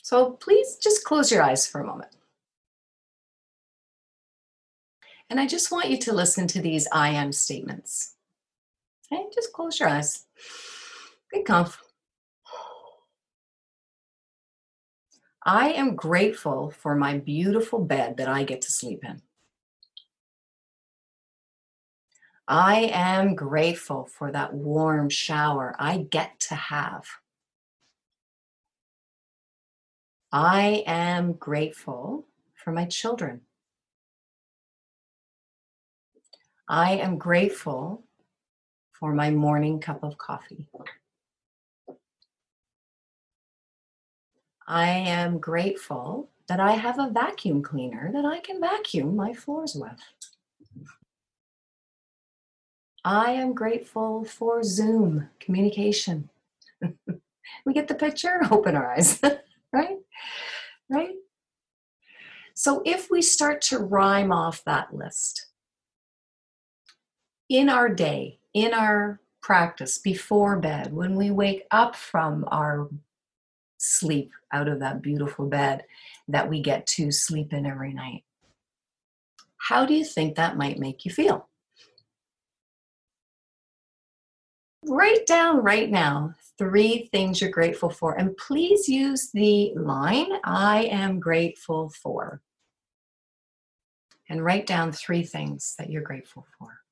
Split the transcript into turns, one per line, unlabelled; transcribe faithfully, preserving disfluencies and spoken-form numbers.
So please just close your eyes for a moment. And I just want you to listen to these I am statements. Okay, just close your eyes. Get comfortable. I am grateful for my beautiful bed that I get to sleep in. I am grateful for that warm shower I get to have. I am grateful for my children. I am grateful for my morning cup of coffee. I am grateful that I have a vacuum cleaner that I can vacuum my floors with. I am grateful for Zoom communication. We get the picture? Open our eyes, right? Right? So if we start to rhyme off that list in our day, in our practice, before bed, when we wake up from our sleep out of that beautiful bed that we get to sleep in every night, how do you think that might make you feel? Write down right now three things you're grateful for, and please use the line, I am grateful for. And write down three things that you're grateful for.